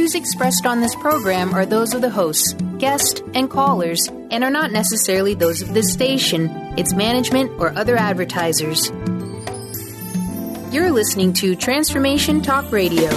views expressed on this program are those of the hosts, guests, and callers, and are not necessarily those of this station, its management, or other advertisers. You're listening to Transformation Talk Radio.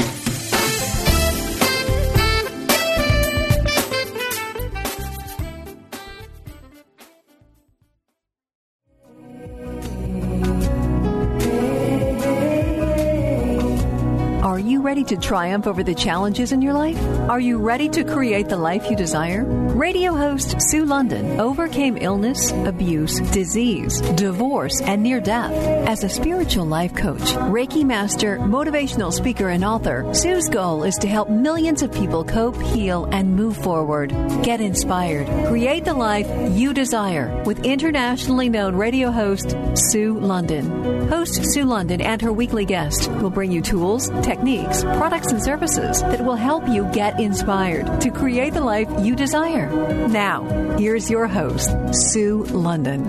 Are you ready to triumph over the challenges in your life? Are you ready to create the life you desire? Radio host Sue London overcame illness, abuse, disease, divorce, and near death. As a spiritual life coach, Reiki master, motivational speaker, and author, Sue's goal is to help millions of people cope, heal, and move forward. Get inspired. Create the life you desire with internationally known radio host Sue London. Host Sue London and her weekly guest will bring you tools, techniques, products, and services that will help you get inspired to create the life you desire. Now, here's your host, Sue London.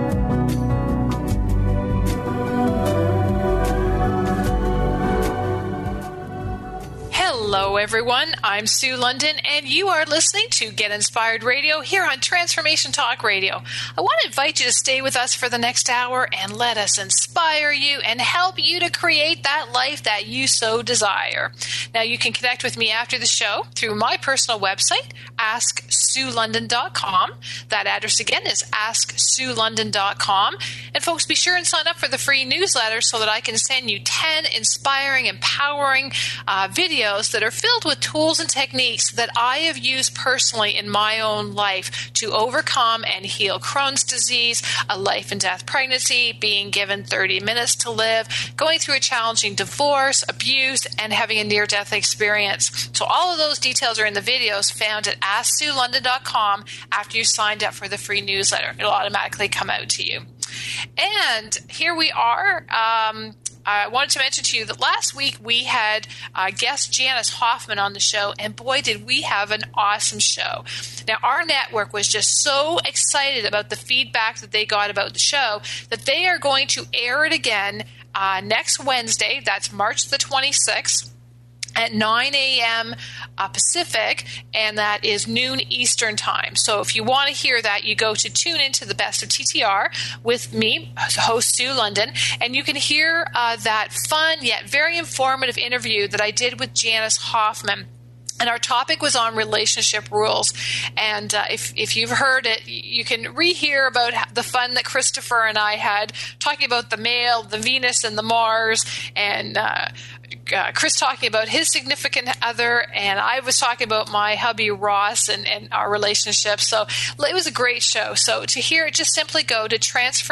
Hello, everyone. I'm Sue London, and you are listening to Get Inspired Radio here on Transformation Talk Radio. I want to invite you to stay with us for the next hour and let us inspire you and help you to create that life that you so desire. Now, you can connect with me after the show through my personal website, AskSueLondon.com. That address again is AskSueLondon.com. And folks, be sure and sign up for the free newsletter so that I can send you 10 inspiring, empowering videos that are filled with tools and techniques that I have used personally in my own life to overcome and heal Crohn's disease, a life and death pregnancy, being given 30 minutes to live, going through a challenging divorce, abuse, and having a near-death experience. So all of those details are in the videos found at AskSueLondon.com after you signed up for the free newsletter. It'll automatically come out to you. And here we are. I wanted to mention to you that last week we had guest Janice Hoffman on the show, and boy, did we have an awesome show. Now, our network was just so excited about the feedback that they got about the show that they are going to air it again next Wednesday. That's March the 26th. At 9 a.m. Pacific, and that is noon Eastern time. So if you want to hear that, you go to tune into the Best of TTR with me, host Sue London, and you can hear that fun yet very informative interview that I did with Janice Hoffman. And our topic was on relationship rules. And if you've heard it, you can rehear about the fun that Christopher and I had talking about the male, the Venus, and the Mars, and Chris talking about his significant other, and I was talking about my hubby Ross and our relationship. So it was a great show. So to hear it, just simply go to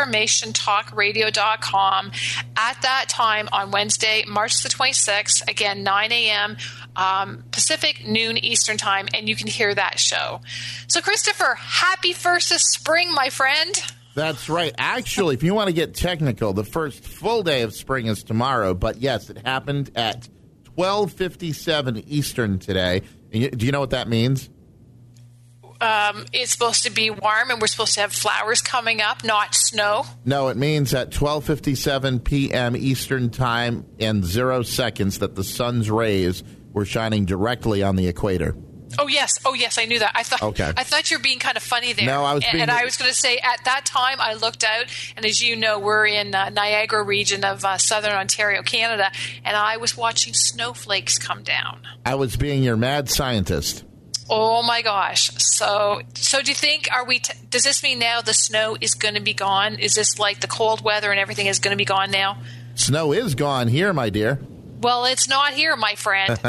transformationtalkradio.com at that time on Wednesday, March the 26th, again, 9 a.m. Pacific, noon Eastern time, and you can hear that show. So Christopher, happy first of spring, my friend. That's right. Actually, if you want to get technical, the first full day of spring is tomorrow. But yes, it happened at 12:57 Eastern today. And do you know what that means? It's supposed to be warm, and we're supposed to have flowers coming up, not snow. No, it means at 12:57 p.m. Eastern time and 0 seconds that the sun's rays were shining directly on the equator. Oh yes, I knew that. I thought you were being kind of funny there. No, I was being... And I was going to say, at that time, I looked out, and as you know, we're in Niagara region of southern Ontario, Canada, and I was watching snowflakes come down. I was being your mad scientist. Oh my gosh! So do you think does this mean now the snow is going to be gone? Is this like the cold weather and everything is going to be gone now? Snow is gone here, my dear. Well, it's not here, my friend.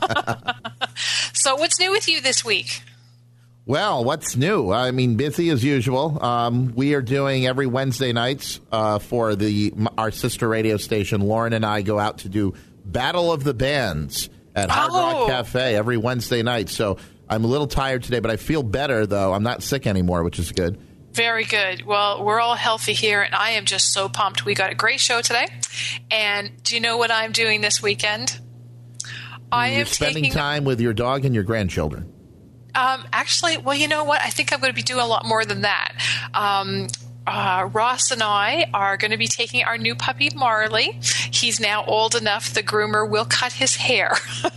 So what's new with you this week? Well, what's new? I mean, busy as usual. We are doing every Wednesday nights for our sister radio station. Lauren and I go out to do Battle of the Bands at Hard Rock Cafe every Wednesday night. So I'm a little tired today, but I feel better, though. I'm not sick anymore, which is good. Very good. Well, we're all healthy here, and I am just so pumped. We got a great show today. And do you know what I'm doing this weekend? You're spending time with your dog and your grandchildren. Actually, well, you know what? I think I'm going to be doing a lot more than that. Ross and I are going to be taking our new puppy, Marley. He's now old enough, the groomer will cut his hair.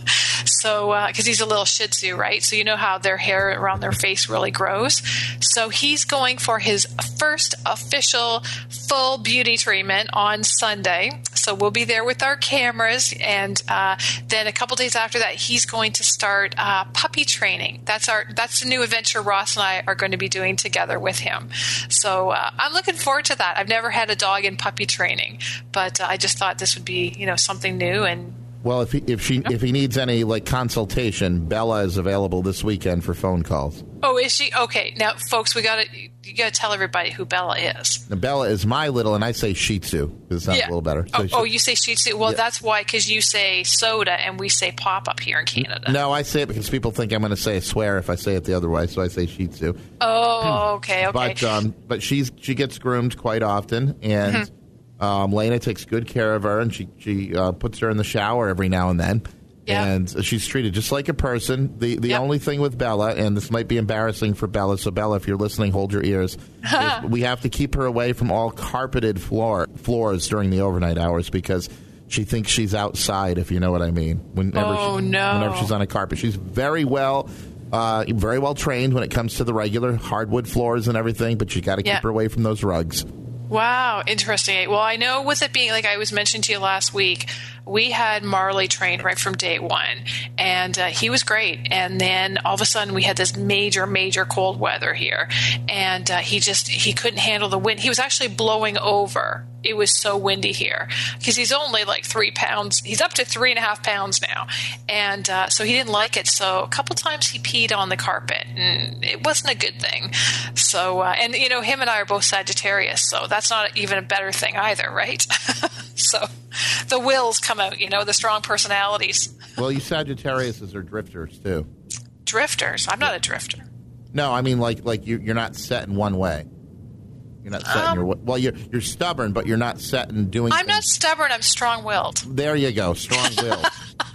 So, because he's a little Shih Tzu, right? So you know how their hair around their face really grows. So he's going for his first official full beauty treatment on Sunday. So we'll be there with our cameras. And then a couple days after that, he's going to start puppy training. That's the new adventure Ross and I are going to be doing together with him. So I'm looking forward to that. I've never had a dog in puppy training, but I just thought this would be, something new. And well, if he needs any consultation, Bella is available this weekend for phone calls. Oh, is she? Okay, now, folks, you gotta tell everybody who Bella is. Now, Bella is my little, and I say Shih Tzu because it sounds a little better. So you say Shih Tzu? Well, that's why, because you say soda and we say pop up here in Canada. No, I say it because people think I'm going to say a swear if I say it the other way, so I say Shih Tzu. Oh, okay. But she gets groomed quite often, and Lena takes good care of her, and she puts her in the shower every now and then. Yeah. And she's treated just like a person. The only thing with Bella, and this might be embarrassing for Bella, so Bella, if you're listening, hold your ears. We have to keep her away from all carpeted floors during the overnight hours because she thinks she's outside, if you know what I mean. Whenever she's on a carpet. She's very well trained when it comes to the regular hardwood floors and everything, but you got to keep her away from those rugs. Wow, interesting. Well, I know with it being, like I was mentioning to you last week, we had Marley trained right from day one, and he was great. And then all of a sudden we had this major, major cold weather here, and he couldn't handle the wind. He was actually blowing over. It was so windy here because he's only like 3 pounds. He's up to 3.5 pounds now. And so he didn't like it. So a couple times he peed on the carpet, and it wasn't a good thing. So, and him and I are both Sagittarius, so that's not even a better thing either, right? So the wills come out, the strong personalities. Well, you Sagittariuses are drifters too. Drifters? I'm not a drifter. No, I mean like you're not set in one way. You're not set in your way. Well, you're stubborn, but you're not set in doing I'm not stubborn. I'm strong-willed. There you go. Strong-willed.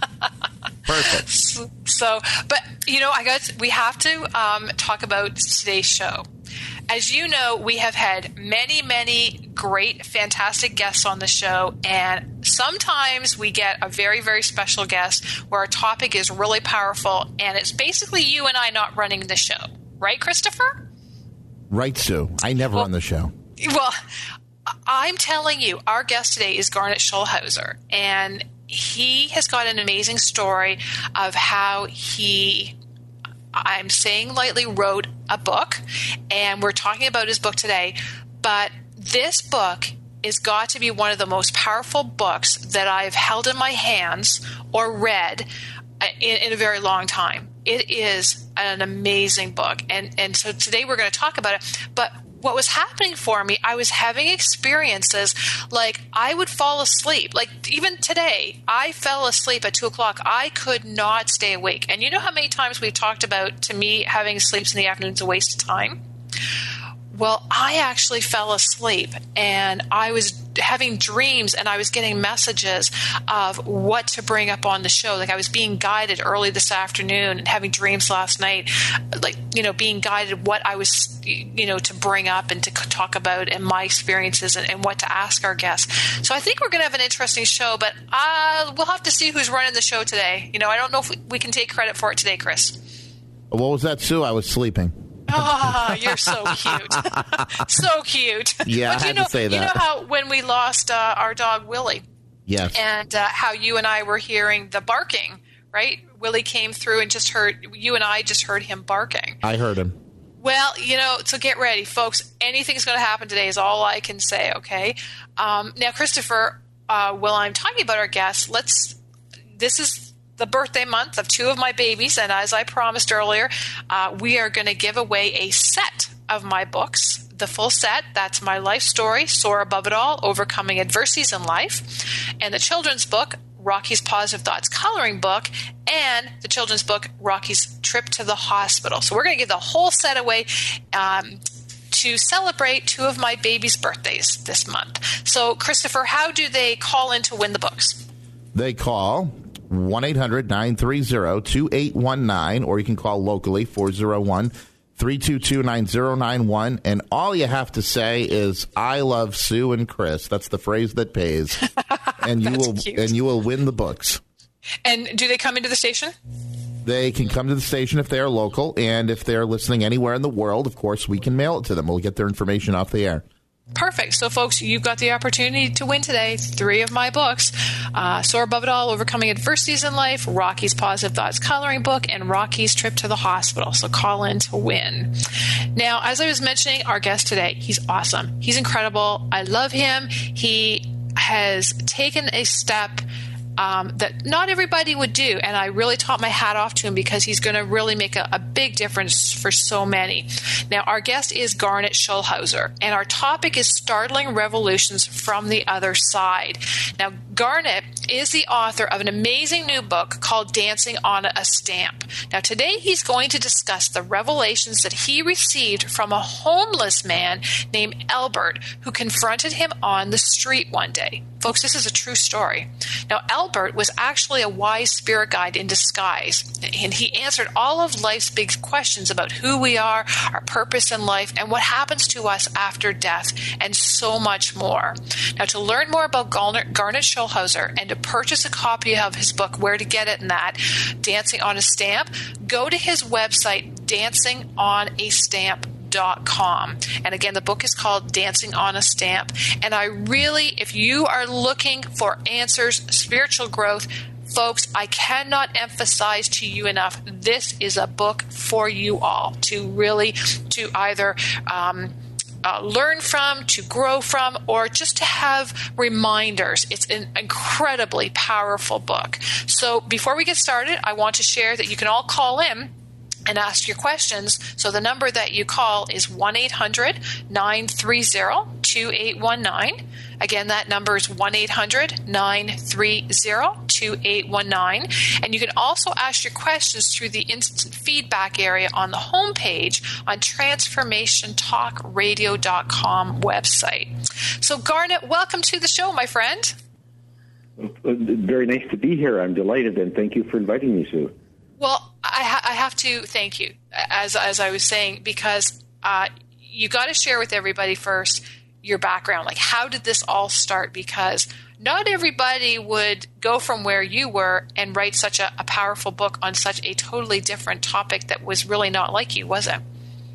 Perfect. So, but, we have to talk about today's show. As you know, we have had many, many great, fantastic guests on the show, and sometimes we get a very, very special guest where our topic is really powerful, and it's basically you and I not running the show. Right, Christopher? Right, Sue. I never run the show. Well, I'm telling you, our guest today is Garnet Schulhauser, and he has got an amazing story of how I'm saying lightly, wrote a book, and we're talking about his book today, but this book is got to be one of the most powerful books that I've held in my hands or read in a very long time. It is an amazing book, and so today we're going to talk about it, but what was happening for me, I was having experiences like I would fall asleep. Like even today, I fell asleep at 2 o'clock. I could not stay awake. And you know how many times we've talked about, to me, having sleeps in the afternoon is a waste of time? Well, I actually fell asleep, and I was having dreams, and I was getting messages of what to bring up on the show. Like I was being guided early this afternoon and having dreams last night, like, being guided what I was, to bring up and to talk about and my experiences and what to ask our guests. So I think we're going to have an interesting show, but we'll have to see who's running the show today. I don't know if we can take credit for it today, Chris. What was that, Sue? I was sleeping. Oh, you're so cute. So cute. Yeah, but I had to say that. You know how when we lost our dog, Willie? Yes. And how you and I were hearing the barking, right? Willie came through and you and I just heard him barking. I heard him. Well, so get ready, folks. Anything's going to happen today is all I can say, okay? Now, Christopher, while I'm talking about our guests, this is the birthday month of 2 of my babies, and as I promised earlier, we are going to give away a set of my books, the full set. That's my life story, Soar Above It All, Overcoming Adversities in Life, and the children's book, Rocky's Positive Thoughts Coloring Book, and the children's book, Rocky's Trip to the Hospital. So we're going to give the whole set away to celebrate 2 of my babies' birthdays this month. So, Christopher, how do they call in to win the books? They call 1-800-930-2819, or you can call locally 401 322-9091, and all you have to say is "I love Sue and Chris." That's the phrase that pays, and you will win the books. And do they come into the station? They can come to the station if they are local, and if they're listening anywhere in the world, of course, we can mail it to them. We'll get their information off the air. Perfect. So, folks, you've got the opportunity to win today 3 of my books, Soar Above It All, Overcoming Adversities in Life, Rocky's Positive Thoughts Coloring Book, and Rocky's Trip to the Hospital. So call in to win. Now, as I was mentioning, our guest today, he's awesome. He's incredible. I love him. He has taken a step that not everybody would do. And I really taught my hat off to him because he's going to really make a big difference for so many. Now, our guest is Garnet Schulhauser, and our topic is Startling Revolutions from the Other Side. Now, Garnet is the author of an amazing new book called Dancing on a Stamp. Now, today he's going to discuss the revelations that he received from a homeless man named Albert who confronted him on the street one day. Folks, this is a true story. Now, Albert was actually a wise spirit guide in disguise, and he answered all of life's big questions about who we are, our purpose in life, and what happens to us after death, and so much more. Now, to learn more about Garnet Schulhauser and to purchase a copy of his book, where to get it and that, Dancing on a Stamp, go to his website, dancingonastamp.com. And again, the book is called Dancing on a Stamp. And I really, if you are looking for answers, spiritual growth, folks, I cannot emphasize to you enough, this is a book for you all to either learn from, to grow from, or just to have reminders. It's an incredibly powerful book. So before we get started, I want to share that you can all call in and ask your questions. So the number that you call is 1-800-930-2819. Again, that number is 1-800-930-2819. And you can also ask your questions through the instant feedback area on the homepage on transformationtalkradio.com website. So Garnet, welcome to the show, my friend. Very nice to be here. I'm delighted, and thank you for inviting me, Sue. Well, I have to thank you, as I was saying, because you got to share with everybody first your background. Like, how did this all start? Because not everybody would go from where you were and write such a powerful book on such a totally different topic that was really not like you, was it?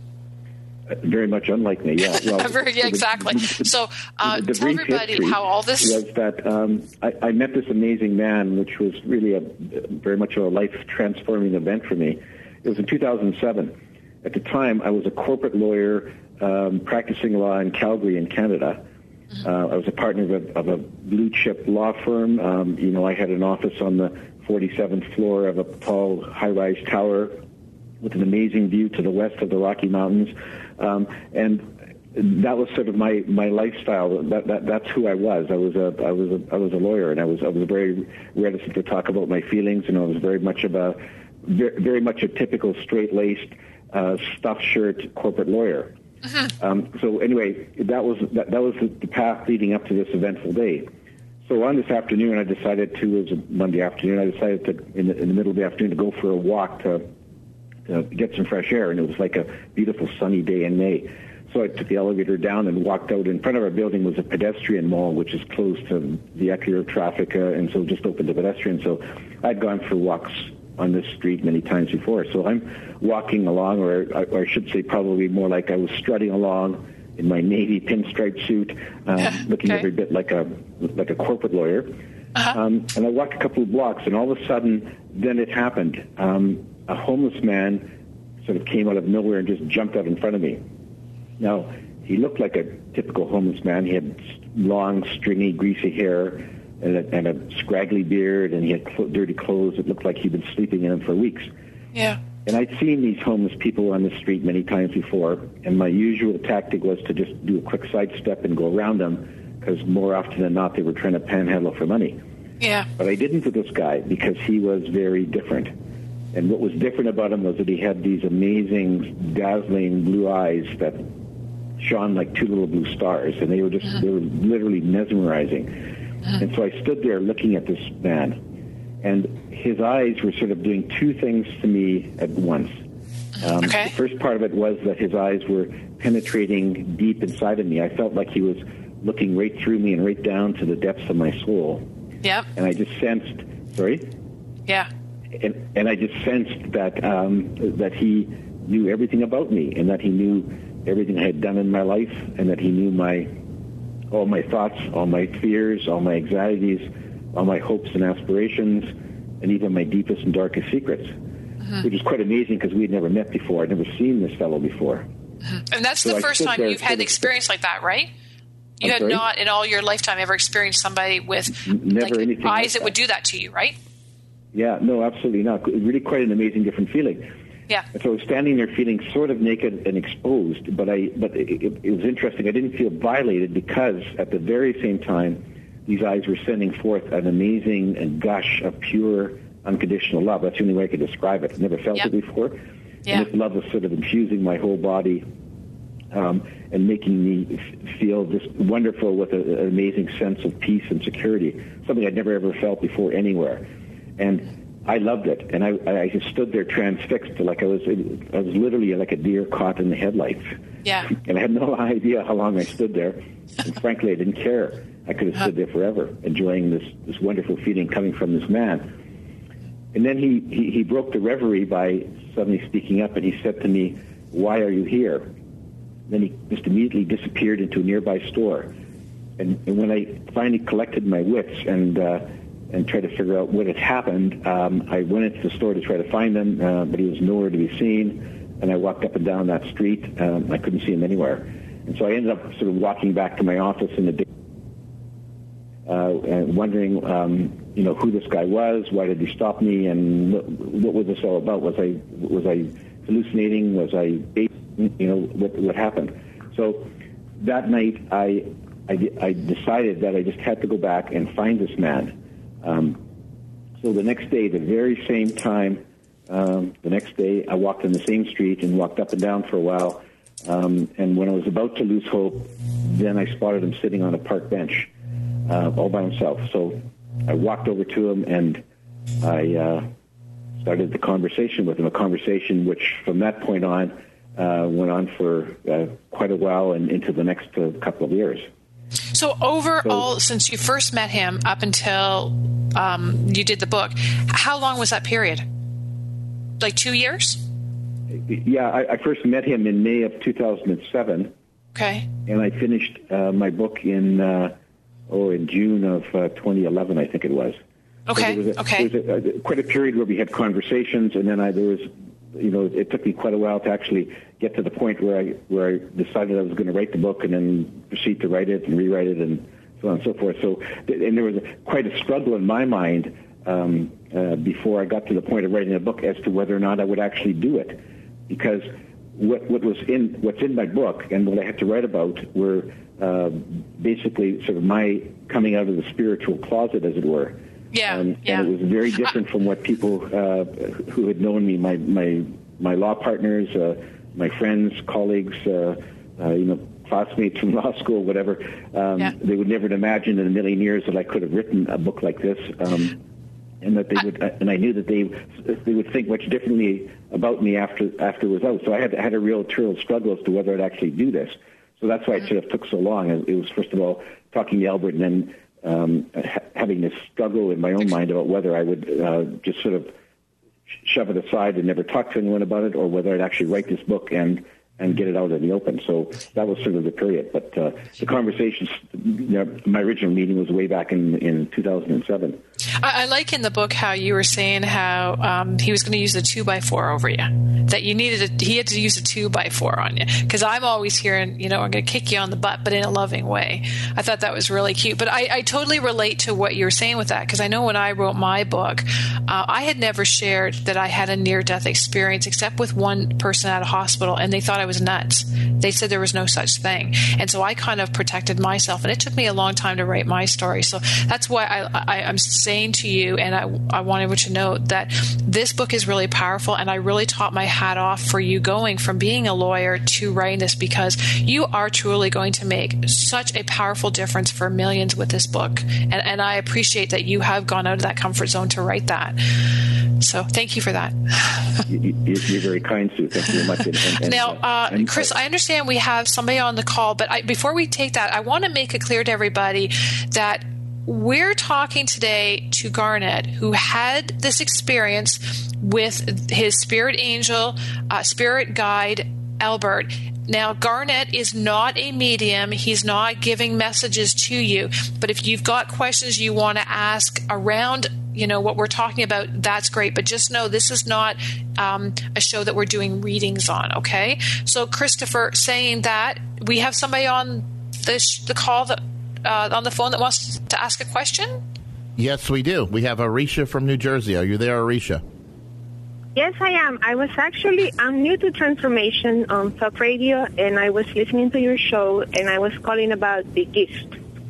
Very much unlike me, yeah. Well, yeah, exactly. So tell everybody how all this was that I met this amazing man, which was really very much a life-transforming event for me. It was in 2007. At the time, I was a corporate lawyer practicing law in Calgary in Canada. I was a partner of a blue-chip law firm. I had an office on the 47th floor of a tall, high-rise tower with an amazing view to the west of the Rocky Mountains. And that was sort of my lifestyle. That's who I was. I was a lawyer, and I was very reticent to talk about my feelings. And I was very much a typical straight-laced, stuffed shirt corporate lawyer. Mm-hmm. So anyway, that was the path leading up to this eventful day. So on this afternoon, it was a Monday afternoon, I decided to, in the middle of the afternoon, to go for a walk to get some fresh air, and it was like a beautiful sunny day in May. So I took the elevator down and walked out. In front of our building was a pedestrian mall, which is closed to vehicular traffic, and so just open to pedestrians. So I'd gone for walks on this street many times before. So I'm walking along, or I should say probably more like I was strutting along in my navy pinstripe suit, looking every bit like a corporate lawyer. Uh-huh. And I walked a couple of blocks, and all of a sudden, then it happened. A homeless man sort of came out of nowhere and just jumped out in front of me. Now, he looked like a typical homeless man. He had long, stringy, greasy hair and a scraggly beard, and he had dirty clothes. It looked like he'd been sleeping in them for weeks. Yeah. And I'd seen these homeless people on the street many times before, and my usual tactic was to just do a quick sidestep and go around them, because more often than not, they were trying to panhandle for money. Yeah. But I didn't with this guy, because he was very different. And what was different about him was that he had these amazing, dazzling blue eyes that shone like two little blue stars, and they were literally mesmerizing. And so I stood there looking at this man, and his eyes were sort of doing two things to me at once. The first part of it was that his eyes were penetrating deep inside of me. I felt like he was looking right through me and right down to the depths of my soul. Yep. And I just sensed, Yeah. And I just sensed that that he knew everything about me, and that he knew everything I had done in my life, and that he knew all my thoughts, all my fears, all my anxieties, all my hopes and aspirations, and even my deepest and darkest secrets, which is quite amazing because we had never met before. I'd never seen this fellow before. And that's the first time you've had an experience like that, right? You had not in all your lifetime ever experienced somebody with eyes that would do that to you, right? Yeah, no, absolutely not. Really quite an amazing different feeling. Yeah. And so I was standing there feeling sort of naked and exposed, but it was interesting. I didn't feel violated because at the very same time, these eyes were sending forth an amazing gush of pure, unconditional love. That's the only way I could describe it. I've never felt it before. Yeah. And this love was sort of infusing my whole body and making me feel just wonderful with an amazing sense of peace and security, something I'd never ever felt before anywhere. And I loved it, and I just stood there transfixed, like I was literally like a deer caught in the headlights. Yeah. And I had no idea how long I stood there, and frankly, I didn't care. I could have stood there forever, enjoying this wonderful feeling coming from this man. And then he broke the reverie by suddenly speaking up, and he said to me, "Why are you here?" Then he just immediately disappeared into a nearby store. And when I finally collected my wits and tried to figure out what had happened, I went into the store to try to find him, but he was nowhere to be seen. And I walked up and down that street. I couldn't see him anywhere. And so I ended up sort of walking back to my office in the day, and wondering, who this guy was, why did he stop me, and what was this all about? Was I hallucinating? Was I, what happened? So that night, I decided that I just had to go back and find this man. So the next day, the very same time, I walked on the same street and walked up and down for a while. And when I was about to lose hope, then I spotted him sitting on a park bench, all by himself. So I walked over to him and I started the conversation with him, a conversation which from that point on went on for quite a while and into the next couple of years. So overall, since you first met him up until you did the book, how long was that period? Like 2 years? Yeah, I first met him in May of 2007. Okay. And I finished my book in June of 2011, I think it was. Okay. So there was quite a period where we had conversations, and then it took me quite a while to actually get to the point where I decided I was going to write the book and then proceed to write it and rewrite it and so on and so forth. So, and there was quite a struggle in my mind before I got to the point of writing a book as to whether or not I would actually do it, because what's in my book and what I had to write about were basically sort of my coming out of the spiritual closet, as it were. Yeah, and it was very different from what people who had known me, my law partners, my friends, colleagues, classmates from law school, whatever. They would never have imagined in a million years that I could have written a book like this, and that they would. And I knew that they would think much differently about me after it was out. So I had a real internal struggle as to whether I'd actually do this. So that's why it sort of took so long. It was first of all talking to Albert, and then having this struggle in my own mind about whether I would just sort of shove it aside and never talk to anyone about it, or whether I'd actually write this book and get it out in the open. So that was sort of the period. But the conversations, my original meeting was way back in 2007. I like in the book how you were saying how he was going to use a 2x4 over you, that he had to use a 2x4 on you. Because I'm always hearing, I'm going to kick you on the butt, but in a loving way. I thought that was really cute. But I totally relate to what you were saying with that, because I know when I wrote my book, I had never shared that I had a near-death experience except with one person at a hospital, and they thought I was nuts. They said there was no such thing. And so I kind of protected myself, and it took me a long time to write my story. So that's why I'm saying saying to you, and I wanted you to know that this book is really powerful, and I really taught my hat off for you going from being a lawyer to writing this, because you are truly going to make such a powerful difference for millions with this book. And I appreciate that you have gone out of that comfort zone to write that. So thank you for that. You're very kind, Sue. Thank you very much. Now, Chris, I understand we have somebody on the call, but before we take that, I want to make it clear to everybody that we're talking today to Garnet, who had this experience with his spirit angel, spirit guide, Albert. Now, Garnet is not a medium. He's not giving messages to you. But if you've got questions you want to ask around, what we're talking about, that's great. But just know this is not a show that we're doing readings on, okay? So, Christopher, saying that, we have somebody on the call that on the phone that wants to ask a question? Yes, we do. We have Arisha from New Jersey. Are you there, Arisha? Yes, I am. I'm new to Transformation on Talk Radio, and I was listening to your show, and I was calling about the gift.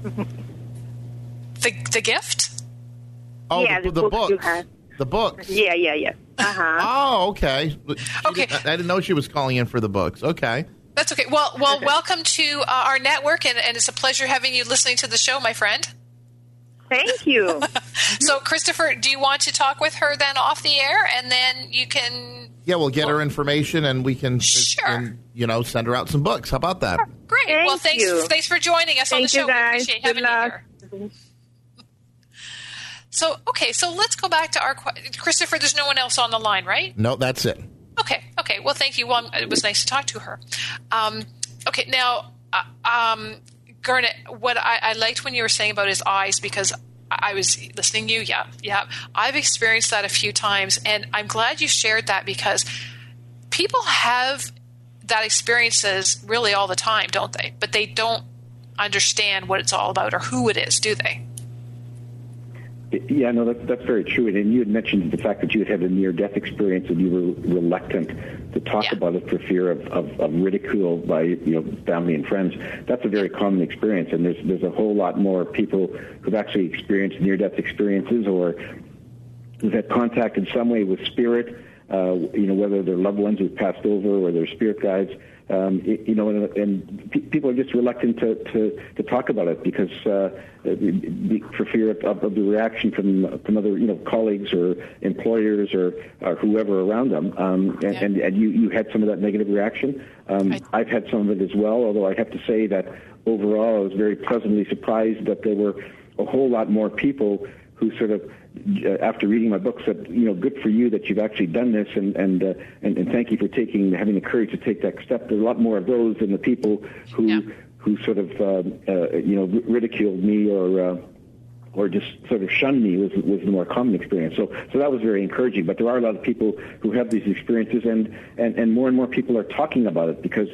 The gift? Oh, yeah, the books you have. The books? Yeah. Uh-huh. Oh, okay. Okay. I didn't know she was calling in for the books. Okay. That's okay. Well, welcome to our network, and it's a pleasure having you listening to the show, my friend. Thank you. So, Christopher, do you want to talk with her then off the air, and then you can... Yeah, we'll get her information, and we can send her out some books. How about that? Great. Thanks for joining us on the show. Guys. We appreciate having you here. So let's go back to our... Christopher, there's no one else on the line, right? No, that's it. Okay. Well, thank you. Well, it was nice to talk to her. Okay, now... Garnet, what I liked when you were saying about his eyes, because I was listening to you. Yeah. I've experienced that a few times, and I'm glad you shared that, because people have that experiences really all the time, don't they? But they don't understand what it's all about or who it is, do they? Yeah, no, that's very true. And you had mentioned the fact that you had a near-death experience and you were reluctant to talk about it for fear of ridicule by family and friends. That's a very common experience, and there's a whole lot more people who've actually experienced near-death experiences or who've had contact in some way with spirit, whether they're loved ones who've passed over or their spirit guides. And people are just reluctant to talk about it because for fear of the reaction from other colleagues or employers or whoever around them. And you had some of that negative reaction. I've had some of it as well. Although I have to say that overall I was very pleasantly surprised that there were a whole lot more people who sort of, after reading my book, said, good for you that you've actually done this, and thank you for having the courage to take that step. There are a lot more of those than the people who sort of ridiculed me or just sort of shunned me was the more common experience. So that was very encouraging. But there are a lot of people who have these experiences, and more people are talking about it because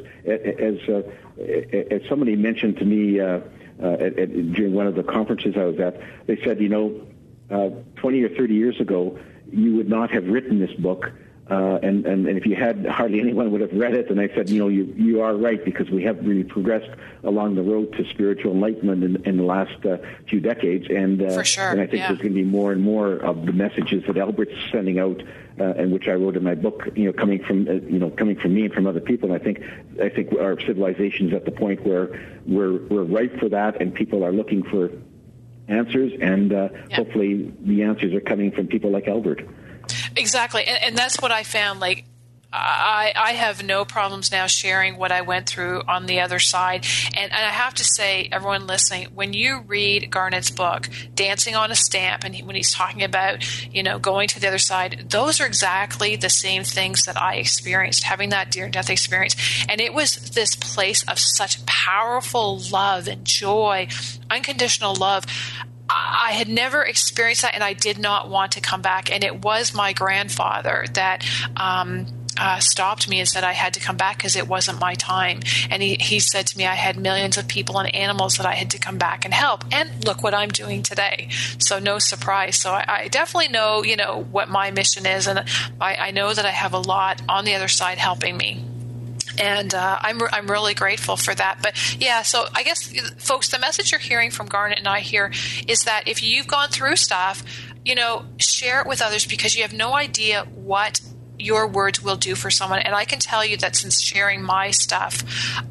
as somebody mentioned to me during one of the conferences I was at, they said, 20 or 30 years ago, you would not have written this book, and if you had, hardly anyone would have read it. And I said, you are right, because we have really progressed along the road to spiritual enlightenment in the last few decades, and for sure, and I think there's going to be more and more of the messages that Albert's sending out, and which I wrote in my book, coming from me and from other people. And I think our civilization is at the point where we're ripe for that, and people are looking for answers, and hopefully the answers are coming from people like Albert. Exactly, and that's what I found. Like, I have no problems now sharing what I went through on the other side. And I have to say, everyone listening, when you read Garnet's book, Dancing on a Stamp, and when he's talking about, going to the other side, those are exactly the same things that I experienced, having that near-death experience. And it was this place of such powerful love and joy, unconditional love. I had never experienced that, and I did not want to come back. And it was my grandfather that stopped me and said I had to come back because it wasn't my time. And he said to me I had millions of people and animals that I had to come back and help. And look what I'm doing today. So no surprise. So I definitely know, what my mission is. And I know that I have a lot on the other side helping me. And I'm really grateful for that. But yeah, so I guess, folks, the message you're hearing from Garnet and I here is that if you've gone through stuff, share it with others, because you have no idea what your words will do for someone. And I can tell you that since sharing my stuff,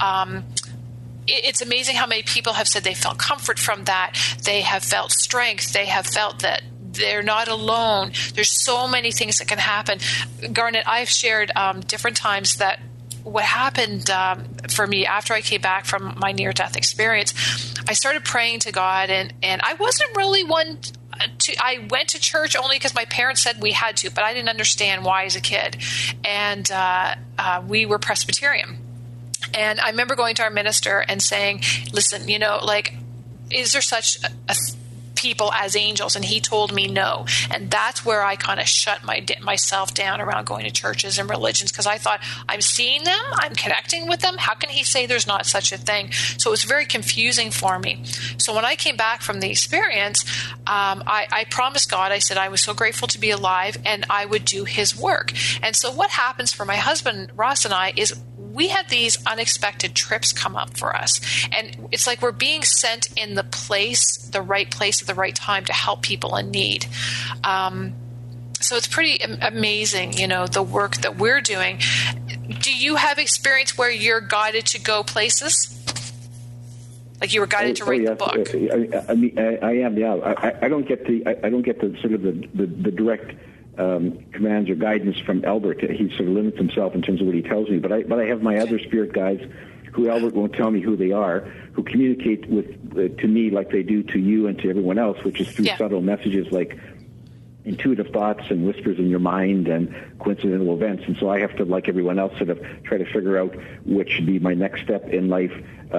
it's amazing how many people have said they felt comfort from that. They have felt strength. They have felt that they're not alone. There's so many things that can happen. Garnet, I've shared different times that what happened for me after I came back from my near-death experience, I started praying to God, and I wasn't really one I went to church only because my parents said we had to, but I didn't understand why as a kid. And we were Presbyterian. And I remember going to our minister and saying, listen, is there such a people as angels? And he told me no. And that's where I kind of shut myself down around going to churches and religions, because I thought, I'm seeing them, I'm connecting with them. How can he say there's not such a thing? So it was very confusing for me. So when I came back from the experience, I promised God, I said I was so grateful to be alive and I would do his work. And so what happens for my husband, Ross, and I is we had these unexpected trips come up for us. And it's like we're being sent in the right place at the right time to help people in need. So it's pretty amazing, the work that we're doing. Do you have experience where you're guided to go places? Like you were guided to write the book? I mean, I am, yeah. I don't get the sort of the direct commands or guidance from Albert. He sort of limits himself in terms of what he tells me. But I have my other spirit guides who Albert won't tell me who they are, who communicate to me like they do to you and to everyone else, which is through subtle messages like intuitive thoughts and whispers in your mind and coincidental events. And so I have to, like everyone else, sort of try to figure out what should be my next step in life,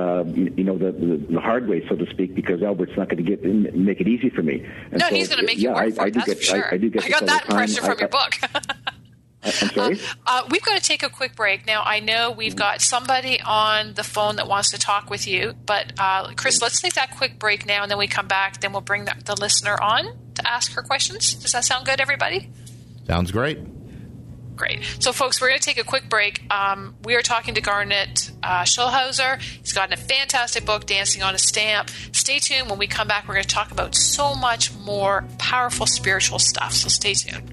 the hard way, so to speak, because Albert's not going to make it easy for me. And no, he's going to make you work for it, that's for sure. I got that impression from your book. I'm sorry? We've got to take a quick break. Now, I know we've got somebody on the phone that wants to talk with you, but Chris, let's take that quick break now, and then we come back. Then we'll bring the listener on to ask her questions. Does that sound good, everybody? Sounds great. Great. So, folks, we're going to take a quick break. We are talking to Garnet Schulhauser. He's got a fantastic book, Dancing on a Stamp. Stay tuned. When we come back, we're going to talk about so much more powerful spiritual stuff. So stay tuned.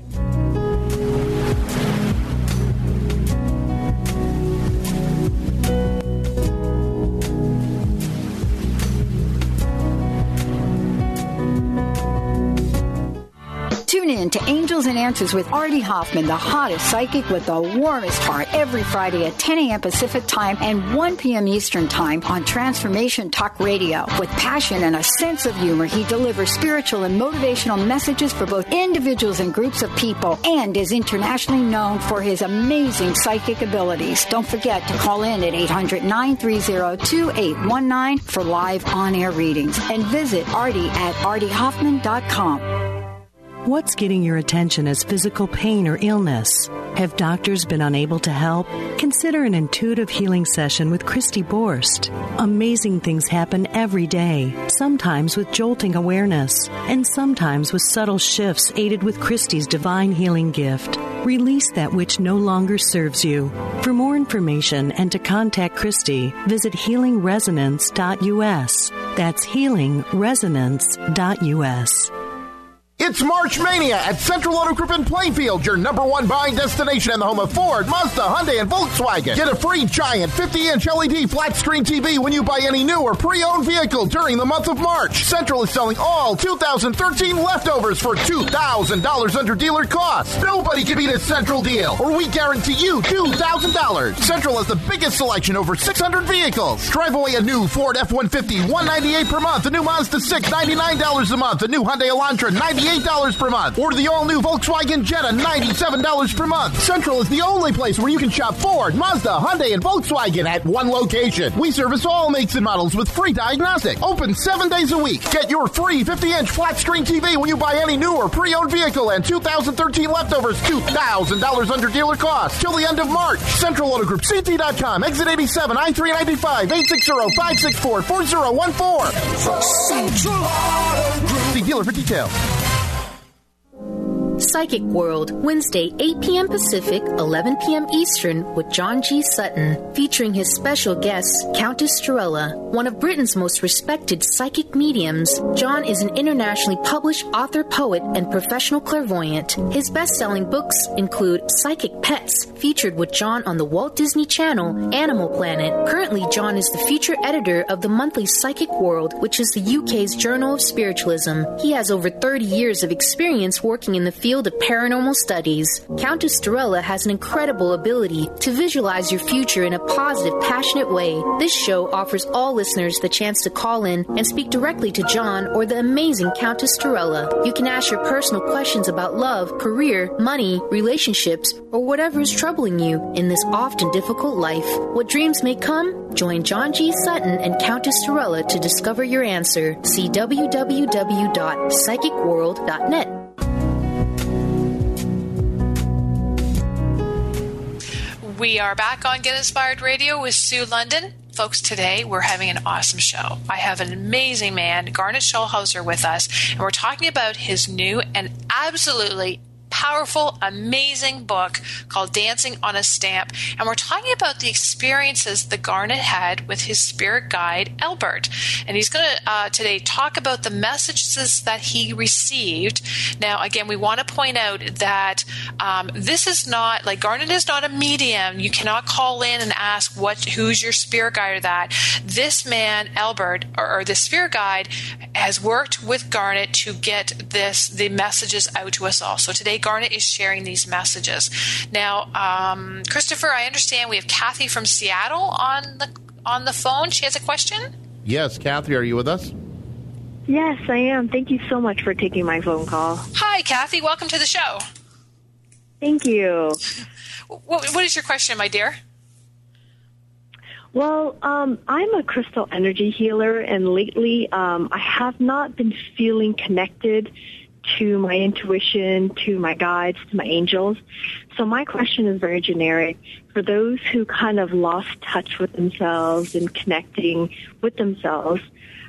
Tune in to Angels and Answers with Artie Hoffman, the hottest psychic with the warmest heart, every Friday at 10 a.m. Pacific Time and 1 p.m. Eastern Time on Transformation Talk Radio. With passion and a sense of humor, he delivers spiritual and motivational messages for both individuals and groups of people, and is internationally known for his amazing psychic abilities. Don't forget to call in at 800-930-2819 for live on-air readings, and visit Artie at artiehoffman.com. What's getting your attention as physical pain or illness? Have doctors been unable to help? Consider an intuitive healing session with Christy Borst. Amazing things happen every day, sometimes with jolting awareness, and sometimes with subtle shifts aided with Christy's divine healing gift. Release that which no longer serves you. For more information and to contact Christy, visit healingresonance.us. That's healingresonance.us. It's March Mania at Central Auto Group in Plainfield, your number one buying destination in the home of Ford, Mazda, Hyundai, and Volkswagen. Get a free giant 50-inch LED flat-screen TV when you buy any new or pre-owned vehicle during the month of March. Central is selling all 2013 leftovers for $2,000 under dealer cost. Nobody can beat a Central deal, or we guarantee you $2,000. Central has the biggest selection, over 600 vehicles. Drive away a new Ford F-150, $198 per month. A new Mazda 6, $99 a month. A new Hyundai Elantra, $98 per month. Or the all-new Volkswagen Jetta, $97 per month. Central is the only place where you can shop Ford, Mazda, Hyundai, and Volkswagen at one location. We service all makes and models with free diagnostic. Open 7 days a week. Get your free 50-inch flat-screen TV when you buy any new or pre-owned vehicle, and 2013 leftovers, $2,000 under dealer cost. Till the end of March. Central Auto Group, CT.com, exit 87, I-395, 860-564-4014. Central Auto Group. See dealer for details. Psychic World, Wednesday, 8 p.m. Pacific, 11 p.m. Eastern, with John G. Sutton, featuring his special guest, Countess Torella, one of Britain's most respected psychic mediums. John is an internationally published author, poet, and professional clairvoyant. His best-selling books include Psychic Pets, featured with John on the Walt Disney Channel, Animal Planet. Currently, John is the feature editor of the monthly Psychic World, which is the UK's Journal of Spiritualism. He has over 30 years of experience working in the field of paranormal studies. Countess Torella has an incredible ability to visualize your future in a positive, passionate way. This show offers all listeners the chance to call in and speak directly to John or the amazing Countess Torella. You can ask your personal questions about love, career, money, relationships, or whatever is troubling you in this often difficult life. What dreams may come? Join John G. Sutton and Countess Torella to discover your answer. See www.psychicworld.net. We are back on Get Inspired Radio with Sue London. Folks, today we're having an awesome show. I have an amazing man, Garnet Schulhauser, with us, and we're talking about his new and absolutely powerful, amazing book called Dancing on a Stamp. And we're talking about the experiences that Garnet had with his spirit guide, Albert. And he's going to today talk about the messages that he received. Now, again, we want to point out that this is not, like, Garnet is not a medium. You cannot call in and ask who's your spirit guide or that. This man, Albert, or this spirit guide, has worked with Garnet to get the messages out to us all. So today, Garnet is sharing these messages. Now, Christopher, I understand we have Kathy from Seattle on the phone. She has a question? Yes, Kathy, are you with us? Yes, I am. Thank you so much for taking my phone call. Hi, Kathy. Welcome to the show. Thank you. What is your question, my dear? Well, I'm a crystal energy healer, and lately I have not been feeling connected to my intuition, to my guides, to my angels. So my question is very generic. For those who kind of lost touch with themselves and connecting with themselves,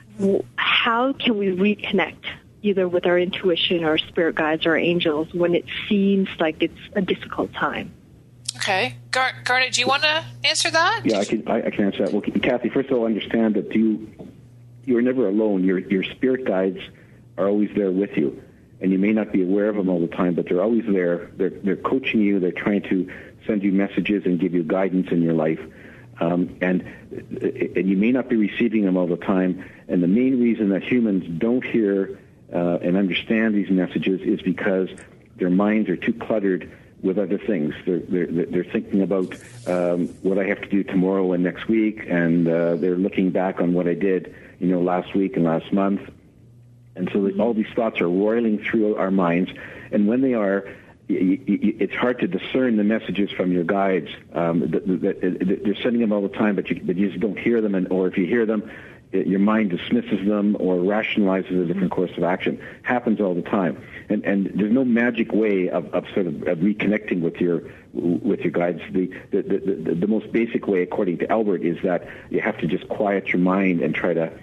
how can we reconnect either with our intuition or spirit guides or angels when it seems like it's a difficult time? Okay. Garnet, do you want to answer that? Yeah, I can answer that. Well, Kathy, first of all, understand that you are never alone. Your spirit guides are always there with you. And you may not be aware of them all the time, but they're always there. They're coaching you. They're trying to send you messages and give you guidance in your life. And you may not be receiving them all the time. And the main reason that humans don't hear and understand these messages is because their minds are too cluttered with other things. They're thinking about what I have to do tomorrow and next week, and they're looking back on what I did, last week and last month. And so all these thoughts are roiling through our minds, and when they are, it's hard to discern the messages from your guides. They're sending them all the time, but you just don't hear them, or if you hear them, your mind dismisses them or rationalizes a different course of action. Happens all the time, and there's no magic way of reconnecting with your guides. The most basic way, according to Albert, is that you have to just quiet your mind and try to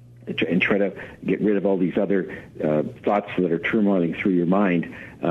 get rid of all these other thoughts that are turmoiling through your mind.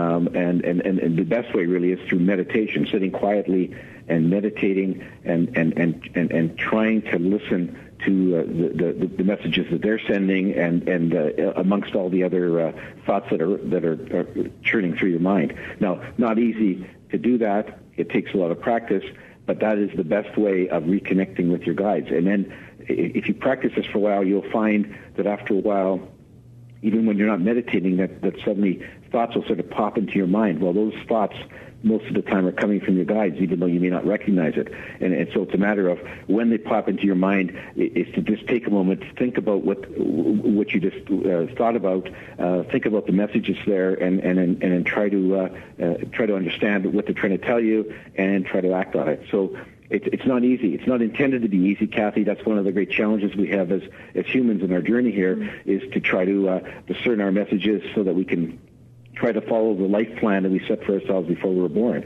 And the best way really is through meditation, sitting quietly and meditating and trying to listen to the messages that they're sending and amongst all the other thoughts that are churning through your mind. Now, not easy to do that. It takes a lot of practice, but that is the best way of reconnecting with your guides. And then if you practice this for a while, you'll find that after a while, even when you're not meditating, that suddenly thoughts will sort of pop into your mind. Well, those thoughts most of the time are coming from your guides, even though you may not recognize it. And so it's a matter of when they pop into your mind, is to just take a moment to think about what you just thought about, think about the messages there, and try to understand what they're trying to tell you and try to act on it. So it's not easy. It's not intended to be easy, Kathy. That's one of the great challenges we have as humans in our journey here, is to try to discern our messages so that we can try to follow the life plan that we set for ourselves before we were born.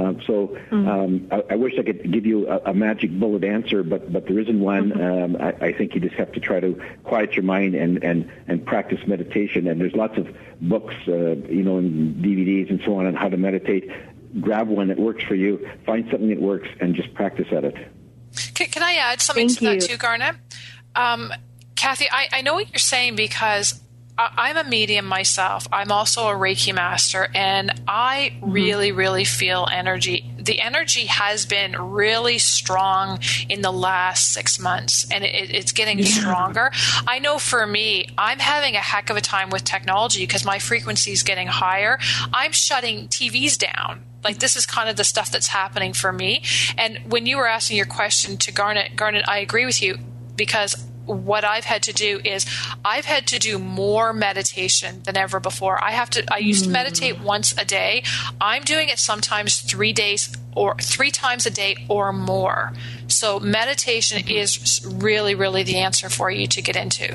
I wish I could give you a magic bullet answer, but there isn't one. I think you just have to try to quiet your mind and practice meditation. And there's lots of books, and DVDs and so on how to meditate. Grab one that works for you. Find something that works and just practice at it. Can I add something to that too, Garnet? Kathy, I know what you're saying because I'm a medium myself. I'm also a Reiki master, and I really, really feel energy. The energy has been really strong in the last 6 months, and it's getting stronger. I know for me, I'm having a heck of a time with technology because my frequency is getting higher. I'm shutting TVs down. Like, this is kind of the stuff that's happening for me. And when you were asking your question to Garnet, I agree with you, because what I've had to do is I've had to do more meditation than ever before. I used to meditate once a day. I'm doing it sometimes 3 days or 3 times a day or more. So meditation is really, really the answer for you to get into.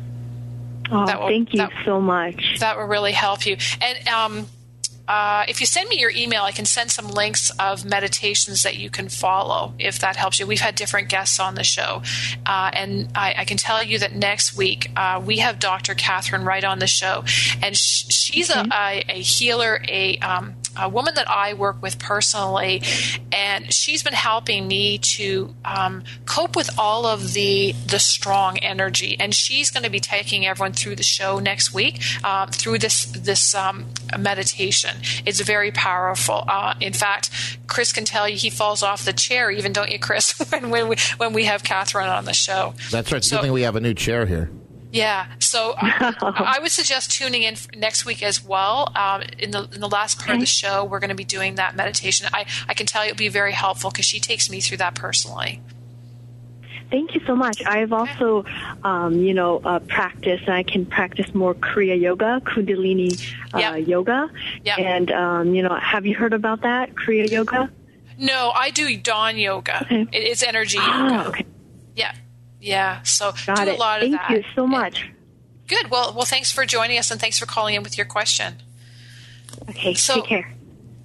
Thank you so much. That will really help you. And if you send me your email, I can send some links of meditations that you can follow, if that helps you. We've had different guests on the show. And I can tell you that next week we have Dr. Catherine Wright on the show. And she's a healer, a woman that I work with personally. And she's been helping me to cope with all of the strong energy. And she's going to be taking everyone through the show next week through this meditation. It's very powerful. In fact, Chris can tell you he falls off the chair, even, don't you, Chris, when we have Catherine on the show. That's right. So, good thing we have a new chair here. Yeah. So I would suggest tuning in next week as well. In the last part of the show, we're going to be doing that meditation. I can tell you it'll be very helpful because she takes me through that personally. Thank you so much. I've also, practiced, and I can practice more Kriya Yoga, Kundalini Yoga. Yep. And, have you heard about that, Kriya Yoga? No, I do Dawn Yoga. Okay. It's energy yoga. Okay. Yeah. Yeah. So Got do it. a lot of that. Thank you so much. Good. Well, thanks for joining us, and thanks for calling in with your question. Okay. Take care.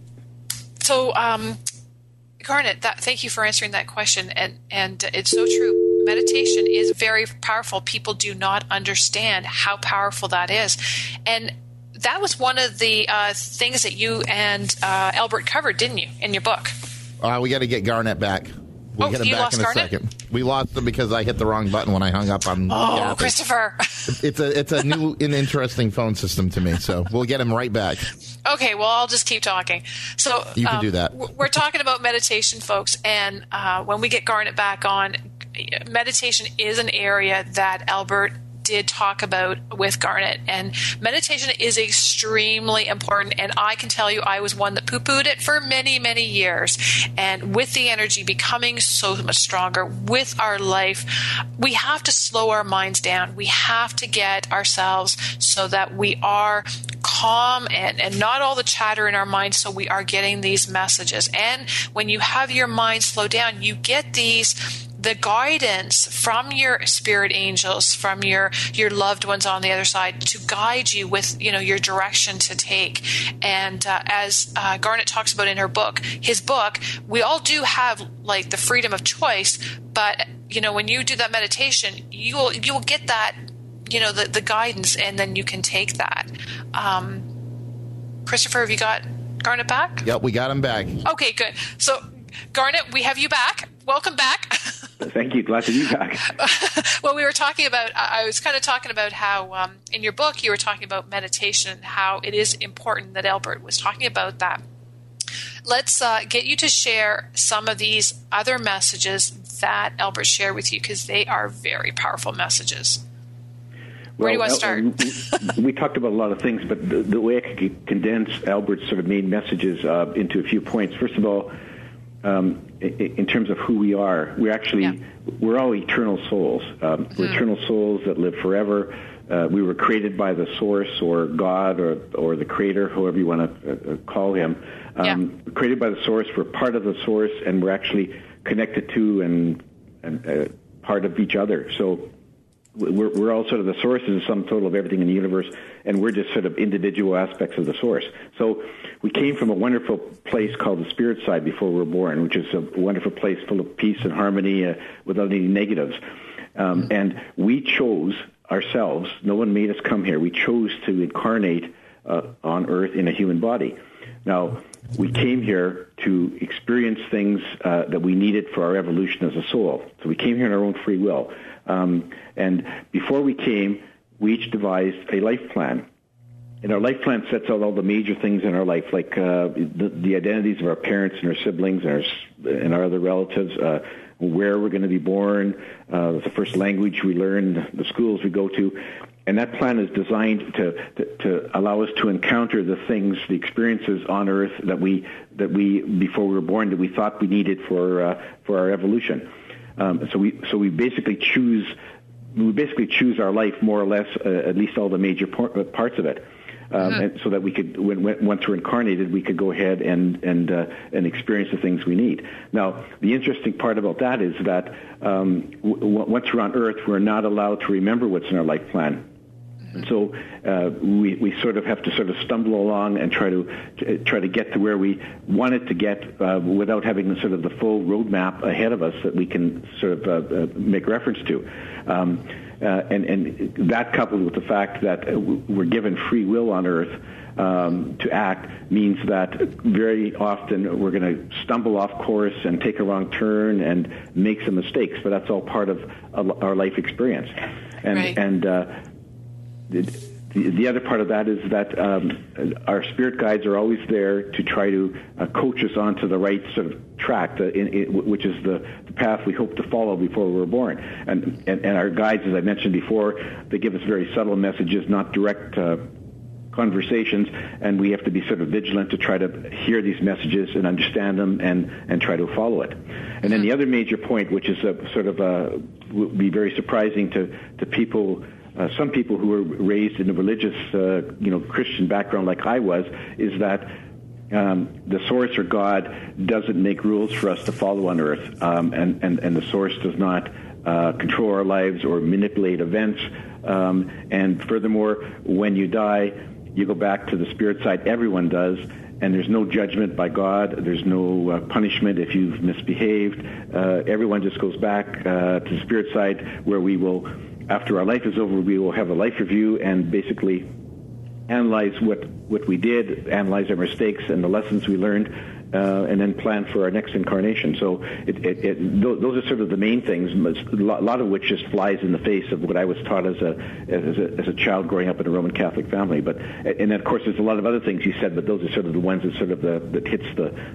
So, Garnet, thank you for answering that question, and it's so true. Meditation is very powerful. People do not understand how powerful that is, and that was one of the things that you and Albert covered, didn't you, in your book? We got to get Garnet back. We'll get him back in a second. We lost him because I hit the wrong button when I hung up on Kathy. Christopher. It's a new and interesting phone system to me, so we'll get him right back. Okay, well, I'll just keep talking. So you can do that. We're talking about meditation, folks, and when we get Garnet back on, meditation is an area that Albert did talk about with Garnet, and meditation is extremely important, and I can tell you I was one that poo-pooed it for many, many years, and with the energy becoming so much stronger with our life, we have to slow our minds down. We have to get ourselves so that we are calm and not all the chatter in our minds, so we are getting these messages. And when you have your mind slow down, you get the guidance from your spirit angels, from your loved ones on the other side, to guide you with your direction to take. And as Garnet talks about in his book, we all do have like the freedom of choice, but when you do that meditation, you will get that the guidance, and then you can take that. Christopher, have you got Garnet back? Yep, we got him back. Okay, good. So Garnet, we have you back. Welcome back. Thank you. Glad to be back. Well, we were talking about, I was kind of talking about how in your book you were talking about meditation, how it is important that Albert was talking about that. Let's get you to share some of these other messages that Albert shared with you, because they are very powerful messages. Where do you want to start? We talked about a lot of things, but the way I could condense Albert's sort of main messages into a few points. First of all, in terms of who we are, we're all eternal souls. We're eternal souls that live forever. We were created by the source, or God, or the creator, however you want to call him. Created by the source. We're part of the source, and we're actually connected to and part of each other. So we're all sort of the source is the sum total of everything in the universe, and we're just sort of individual aspects of the source. So we came from a wonderful place called the spirit side before we were born, which is a wonderful place full of peace and harmony without any negatives. And we chose ourselves. No one made us come here. We chose to incarnate on Earth in a human body. Now, we came here to experience things that we needed for our evolution as a soul. So we came here on our own free will. And before we came, we each devised a life plan. And our life plan sets out all the major things in our life, like the identities of our parents and our siblings and our other relatives, where we're going to be born, the first language we learn, the schools we go to. And that plan is designed to allow us to encounter the things, the experiences on Earth that we before we were born that we thought we needed for our evolution. So we basically choose our life more or less, at least all the major parts of it. And so that we could, once we're incarnated, we could go ahead and experience the things we need. Now, the interesting part about that is that once we're on Earth, we're not allowed to remember what's in our life plan. And so we sort of have to sort of stumble along and try to get to where we wanted to get without having sort of the full roadmap ahead of us that we can sort of make reference to. And that, coupled with the fact that we're given free will on Earth to act, means that very often we're going to stumble off course and take a wrong turn and make some mistakes. But that's all part of our life experience. And the other part of that is that our spirit guides are always there to try to coach us onto the right sort of track, which is the path we hope to follow before we were born. And our guides, as I mentioned before, they give us very subtle messages, not direct conversations, and we have to be sort of vigilant to try to hear these messages and understand them and try to follow it. And then the other major point, which is would be very surprising to people, some people who were raised in a religious, Christian background like I was, is that the source or God doesn't make rules for us to follow on Earth, and the source does not control our lives or manipulate events. And furthermore, when you die, you go back to the spirit side. Everyone does. And there's no judgment by God. There's no punishment if you've misbehaved. Everyone just goes back to the spirit side, where we will, after our life is over, we will have a life review and basically analyze what we did, analyze our mistakes and the lessons we learned, and then plan for our next incarnation. So those are sort of the main things, a lot of which just flies in the face of what I was taught as a child growing up in a Roman Catholic family. And of course, there's a lot of other things you said, but those are sort of the ones that sort of that hits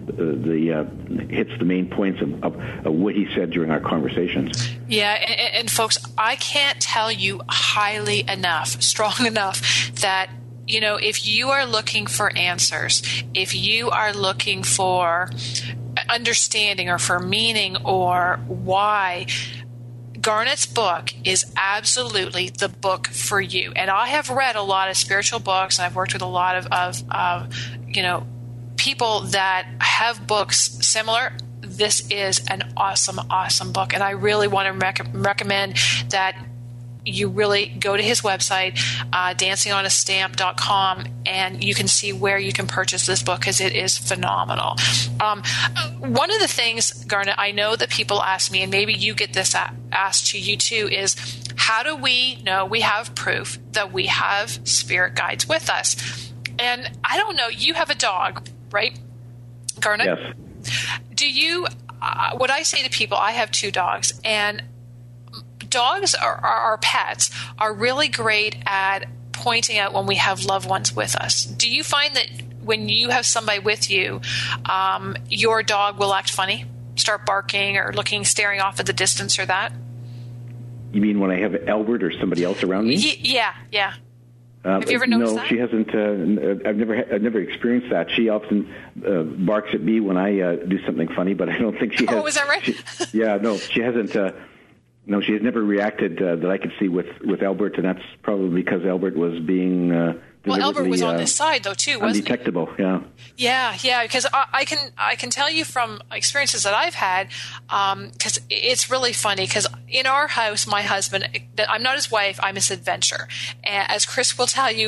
the main points of what he said during our conversations. Yeah, and folks, I can't tell you highly enough, strong enough, that if you are looking for answers, if you are looking for understanding or for meaning or why, Garnet's book is absolutely the book for you. And I have read a lot of spiritual books, and I've worked with a lot of people that have books similar. This is an awesome, awesome book, and I really want to recommend that you really go to his website, dancingonastamp.com, and you can see where you can purchase this book, because it is phenomenal. One of the things, Garnet, I know that people ask me, and maybe you get this asked to you too, is how do we know we have proof that we have spirit guides with us? And I don't know, you have a dog, right, Garnet? Yes. Do you, what I say to people, I have 2 dogs, and dogs our pets are really great at pointing out when we have loved ones with us. Do you find that when you have somebody with you, your dog will act funny, start barking or staring off at the distance or that? You mean when I have Albert or somebody else around me? Yeah. Have you ever noticed that? No, she hasn't. I've never experienced that. She often barks at me when I do something funny, but I don't think she has. Oh, is that right? She hasn't. No, she has never reacted that I could see with Albert, and that's probably because Albert was being Albert was on this side though too, wasn't he? Undetectable, yeah. Because I can tell you from experiences that I've had, because it's really funny. Because in our house, my husband, I'm not his wife, I'm his adventure. And as Chris will tell you,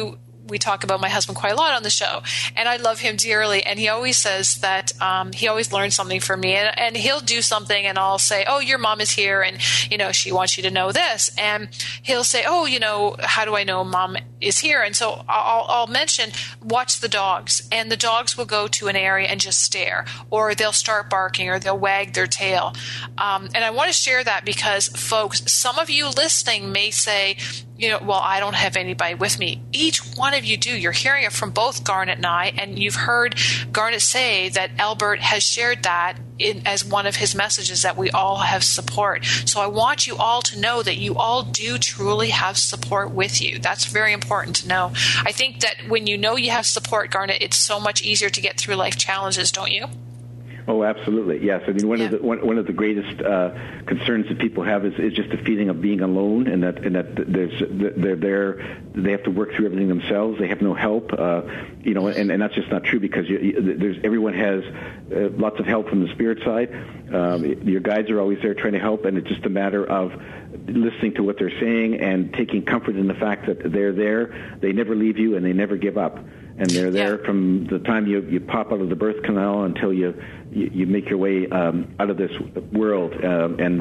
we talk about my husband quite a lot on the show, and I love him dearly. And he always says that he always learns something from me, and he'll do something, and I'll say, "Oh, your mom is here, and she wants you to know this," and he'll say, "Oh, how do I know mom is here?" And so I'll mention, watch the dogs, and the dogs will go to an area and just stare, or they'll start barking, or they'll wag their tail. And I want to share that because, folks, some of you listening may say, well, I don't have anybody with me. Each one of you do. You're hearing it from both Garnet and I, and you've heard Garnet say that Albert has shared that as one of his messages, that we all have support. So I want you all to know that you all do truly have support with you. That's very important to know. I think that when you know you have support, Garnet, it's so much easier to get through life challenges, don't you? Oh, absolutely. Yes. I mean, one of the greatest concerns that people have is just the feeling of being alone, and that they're there. They have to work through everything themselves. They have no help. And that's just not true, because everyone has lots of help from the spirit side. Your guides are always there trying to help, and it's just a matter of listening to what they're saying and taking comfort in the fact that they're there. They never leave you, and they never give up. And they're there from the time you pop out of the birth canal until you make your way out of this world. And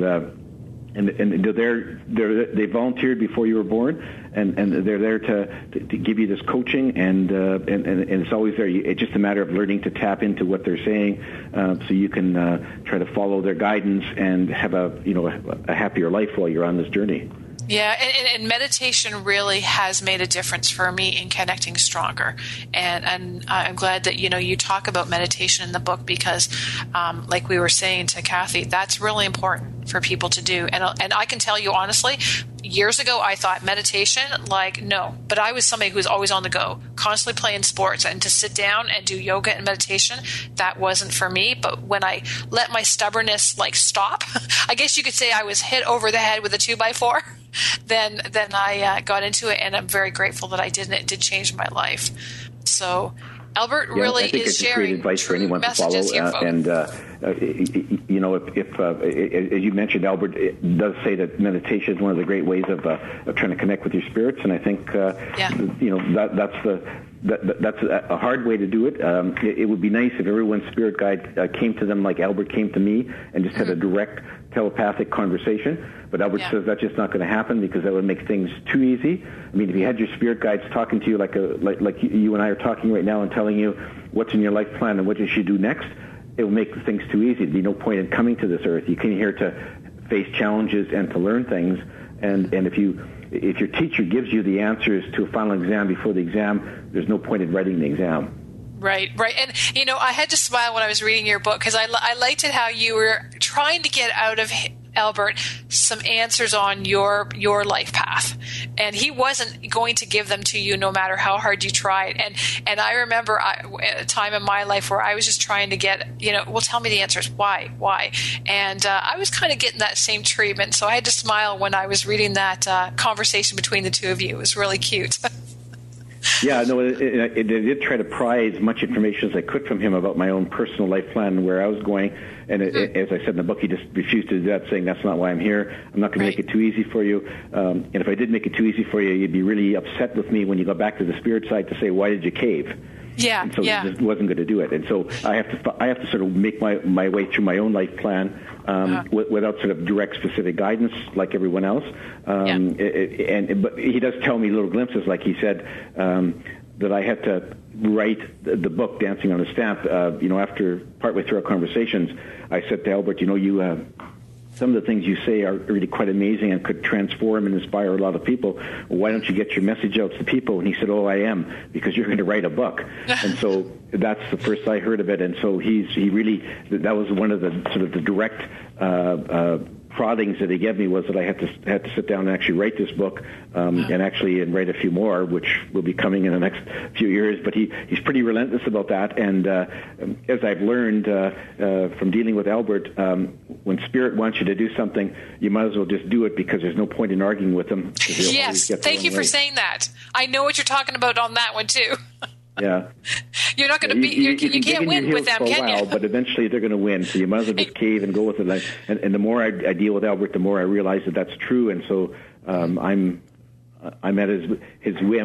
they volunteered before you were born, and they're there to give you this coaching, and it's always there. It's just a matter of learning to tap into what they're saying, so you can try to follow their guidance and have a happier life while you're on this journey. Yeah, and meditation really has made a difference for me in connecting stronger. And I'm glad that, you talk about meditation in the book, because like we were saying to Kathy, that's really important for people to do. And I can tell you honestly, years ago I thought meditation, no. But I was somebody who was always on the go, constantly playing sports, and to sit down and do yoga and meditation, that wasn't for me. But when I let my stubbornness stop, I guess you could say I was hit over the head with a 2x4. Then I got into it, and I'm very grateful that I did, and it did change my life. So Albert really is sharing great advice for anyone to follow. And if as you mentioned, Albert does say that meditation is one of the great ways of trying to connect with your spirits, and I think that's a hard way to do it. It would be nice if everyone's spirit guide came to them like Albert came to me, and just had a direct telepathic conversation. But Albert says that's just not going to happen, because that would make things too easy. I mean, if you had your spirit guides talking to you like you and I are talking right now, and telling you what's in your life plan and what you should do next, it will make things too easy. There'd be no point in coming to this earth. You came here to face challenges and to learn things. And if your teacher gives you the answers to a final exam before the exam, there's no point in writing the exam. Right. And, I had to smile when I was reading your book, because I liked it how you were trying to get out of Albert some answers on your life path, and he wasn't going to give them to you no matter how hard you tried. And I remember a time in my life where I was just trying to get, well, tell me the answers. Why? And I was kind of getting that same treatment, so I had to smile when I was reading that conversation between the two of you. It was really cute. Yeah, no, I did try to pry as much information as I could from him about my own personal life plan and where I was going. And as I said in the book, he just refused to do that, saying that's not why I'm here. I'm not going to make it too easy for you. And if I did make it too easy for you, you'd be really upset with me when you go back to the spirit side to say, why did you cave? Yeah, and so he just wasn't going to do it. And so I have to sort of make my way through my own life plan without sort of direct specific guidance like everyone else. But he does tell me little glimpses, like he said, that I had to write the book Dancing on a Stamp. After partway through our conversations, I said to Albert, some of the things you say are really quite amazing and could transform and inspire a lot of people. Well, why don't you get your message out to people? And he said, I am, because you're going to write a book. And so that's the first I heard of it. And so that was one of the sort of the direct proddings that he gave me, was that I had to sit down and actually write this book, and write a few more, which will be coming in the next few years. But he's pretty relentless about that. And as I've learned from dealing with Albert, when Spirit wants you to do something, you might as well just do it, because there's no point in arguing with him. Yes, thank you for saying that. I know what you're talking about on that one too. Yeah, you're not going to you can't win with them, can you? But eventually they're going to win. So you might as well just cave and go with it. And the more I deal with Albert, the more I realize that that's true. And so I'm at his whim,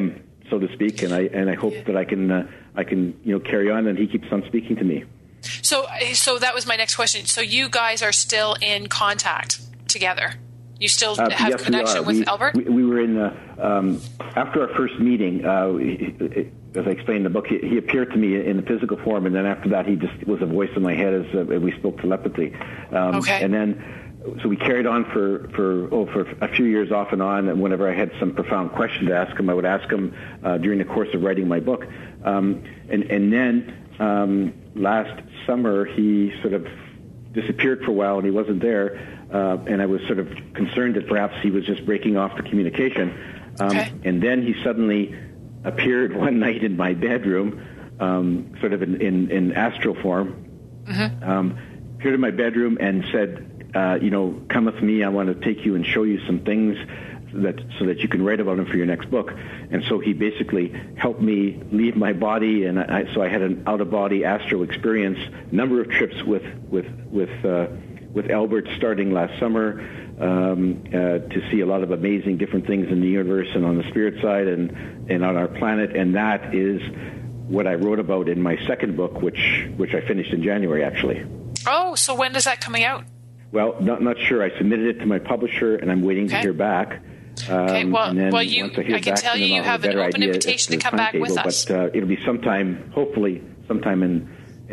so to speak, and I hope that I can carry on, and he keeps on speaking to me. So that was my next question. So you guys are still in contact together? You still have yes, connection with Albert? We were in after our first meeting. As I explained in the book, he appeared to me in the physical form, and then after that, he just was a voice in my head as we spoke telepathically. Okay. And then, so we carried on for a few years off and on. And whenever I had some profound question to ask him, I would ask him during the course of writing my book. And then last summer, he sort of disappeared for a while, and he wasn't there. And I was sort of concerned that perhaps he was just breaking off the communication. Okay. And then he suddenly appeared one night in my bedroom, sort of in astral form. Mm-hmm. Appeared in my bedroom and said, come with me. I want to take you and show you some things so that you can write about them for your next book. And so he basically helped me leave my body, and so I had an out-of-body astral experience. Number of trips with Albert starting last summer to see a lot of amazing different things in the universe and on the spirit side and on our planet. And that is what I wrote about in my second book, which I finished in January, actually. Oh, so when is that coming out? Well, not sure. I submitted it to my publisher, and I'm waiting to hear back. Okay, I can tell you have an open invitation to come back with us. But it'll be hopefully sometime in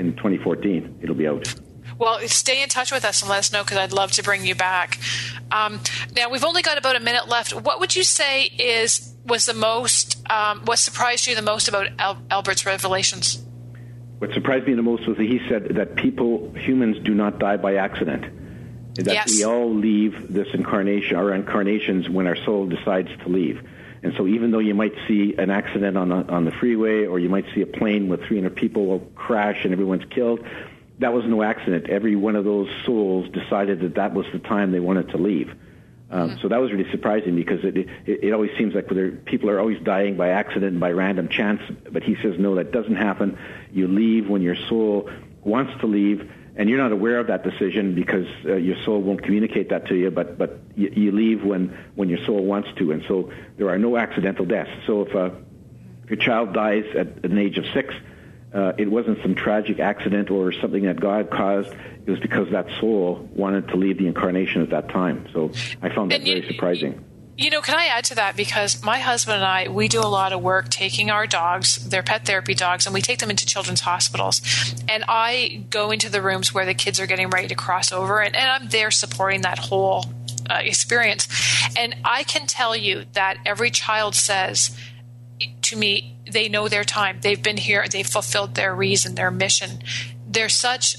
2014, it'll be out. Well, stay in touch with us and let us know, because I'd love to bring you back. Now, we've only got about a minute left. What would you say was the most, what surprised you the most about Albert's revelations? What surprised me the most was that he said that humans do not die by accident. That we all leave this incarnation, our incarnations, when our soul decides to leave. And so even though you might see an accident on the freeway, or you might see a plane with 300 people crash and everyone's killed, that was no accident. Every one of those souls decided that was the time they wanted to leave. So that was really surprising, because it always seems like people are always dying by accident and by random chance. But he says, no, that doesn't happen. You leave when your soul wants to leave, and you're not aware of that decision because your soul won't communicate that to you, but you leave when your soul wants to. And so there are no accidental deaths. So if your child dies at an age of 6, it wasn't some tragic accident or something that God caused. It was because that soul wanted to leave the incarnation at that time. So I found that very surprising. Can I add to that? Because my husband and I, we do a lot of work taking our dogs, they're pet therapy dogs, and we take them into children's hospitals. And I go into the rooms where the kids are getting ready to cross over, and I'm there supporting that whole experience. And I can tell you that every child says to me, they know their time. They've been here. They've fulfilled their reason, their mission. They're such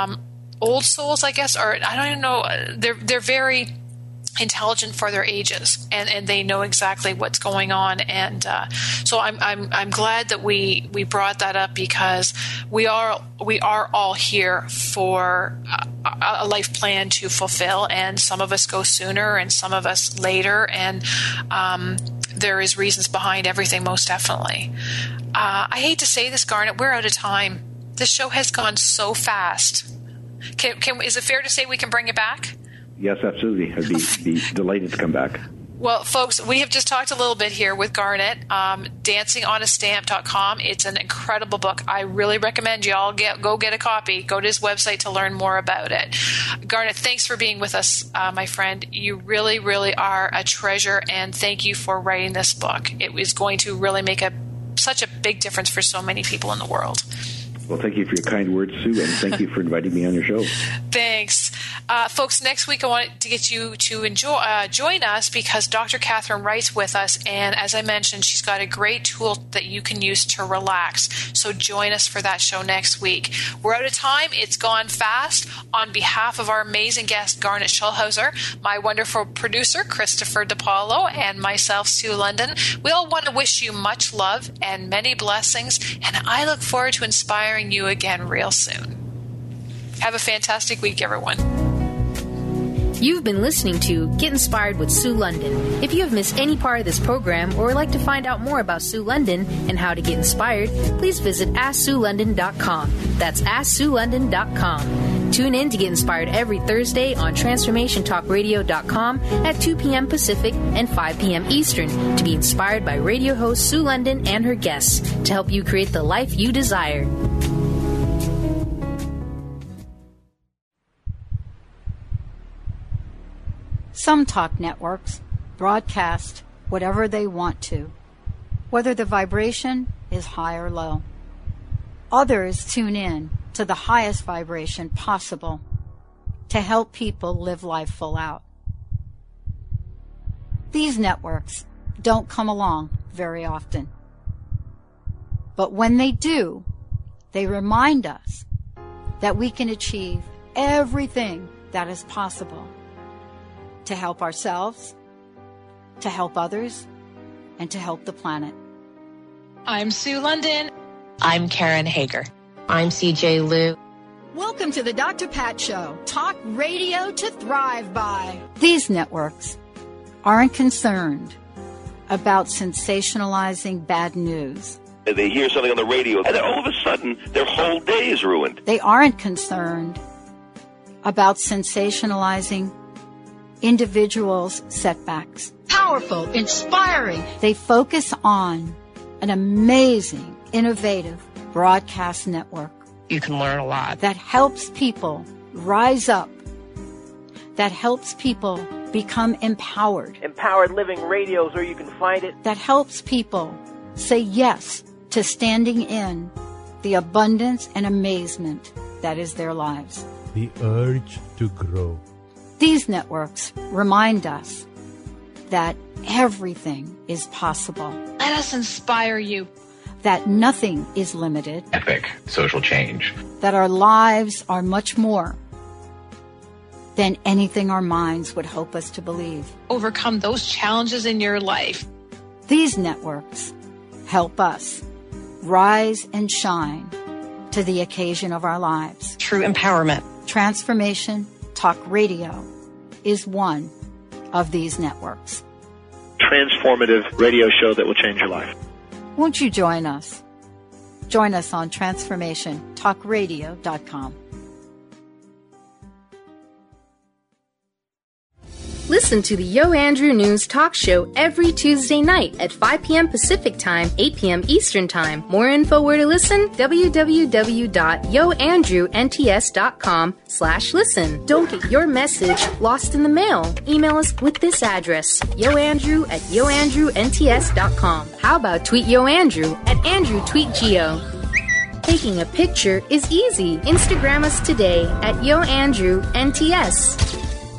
old souls, I guess, or I don't even know. They're very intelligent for their ages, and they know exactly what's going on. And so I'm glad that we brought that up, because we are all here for a life plan to fulfill, and some of us go sooner and some of us later, and there is reasons behind everything, most definitely. I hate to say this, Garnet, we're out of time. This show has gone so fast. Is it fair to say we can bring it back? Yes, absolutely. I'd be delighted to come back. Well, folks, we have just talked a little bit here with Garnet, dancingonastamp.com. It's an incredible book. I really recommend you all go get a copy. Go to his website to learn more about it. Garnet, thanks for being with us, my friend. You really, really are a treasure, and thank you for writing this book. It is going to really make such a big difference for so many people in the world. Well, thank you for your kind words, Sue, and thank you for inviting me on your show. Thanks. Folks, next week I want to get you to join us, because Dr. Catherine Wright's with us, and as I mentioned, she's got a great tool that you can use to relax. So join us for that show next week. We're out of time. It's gone fast. On behalf of our amazing guest, Garnet Schulhauser, my wonderful producer, Christopher DiPaolo, and myself, Sue London, we all want to wish you much love and many blessings, and I look forward to inspiring you again real soon. Have a fantastic week, everyone. You've been listening to Get Inspired with Sue London. If you have missed any part of this program or would like to find out more about Sue London and how to get inspired, please visit AskSueLondon.com. That's AskSueLondon.com. Tune in to get inspired every Thursday on TransformationTalkRadio.com at 2 p.m. Pacific and 5 p.m. Eastern to be inspired by radio host Sue London and her guests to help you create the life you desire. Some talk networks broadcast whatever they want to, whether the vibration is high or low. Others tune in to the highest vibration possible to help people live life full out. These networks don't come along very often. But when they do, they remind us that we can achieve everything that is possible to help ourselves, to help others, and to help the planet. I'm Sue London. I'm Karen Hager. I'm CJ Liu. Welcome to the Dr. Pat Show, talk radio to thrive by. These networks aren't concerned about sensationalizing bad news. They hear something on the radio, and then all of a sudden, their whole day is ruined. They aren't concerned about sensationalizing individuals' setbacks. Powerful, inspiring. They focus on an amazing, innovative broadcast network. You can learn a lot. That helps people rise up. That helps people become empowered. Empowered Living Radio is where you can find it. That helps people say yes to standing in the abundance and amazement that is their lives. The urge to grow. These networks remind us that everything is possible. Let us inspire you. That nothing is limited. Epic social change. That our lives are much more than anything our minds would hope us to believe. Overcome those challenges in your life. These networks help us rise and shine to the occasion of our lives. True empowerment. Transformation Talk Radio is one of these networks. Transformative radio show that will change your life. Won't you join us? Join us on TransformationTalkRadio.com. Listen to the Yo Andrew News Talk Show every Tuesday night at 5 p.m. Pacific Time, 8 p.m. Eastern Time. More info where to listen? www.yoandrewnts.com/listen. Don't get your message lost in the mail. Email us with this address, yoandrew@yoandrewnts.com. How about tweet Yo Andrew at AndrewTweetGeo? Taking a picture is easy. Instagram us today at YoAndrewNTS.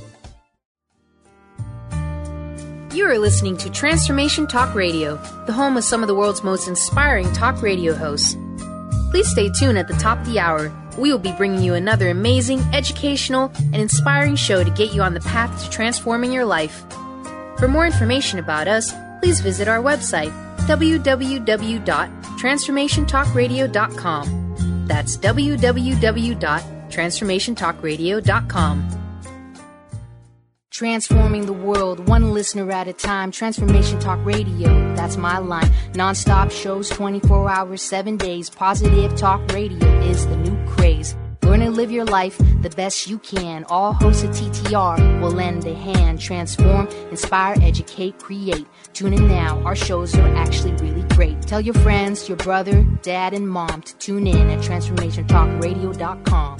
You are listening to Transformation Talk Radio, the home of some of the world's most inspiring talk radio hosts. Please stay tuned at the top of the hour. We will be bringing you another amazing, educational, and inspiring show to get you on the path to transforming your life. For more information about us, please visit our website, www.transformationtalkradio.com. That's www.transformationtalkradio.com. Transforming the world, one listener at a time. Transformation Talk Radio, that's my line. Non-stop shows, 24 hours, 7 days. Positive talk radio is the new craze. Learn and live your life the best you can. All hosts of TTR will lend a hand. Transform, inspire, educate, create. Tune in now. Our shows are actually really great. Tell your friends, your brother, dad, and mom to tune in at TransformationTalkRadio.com.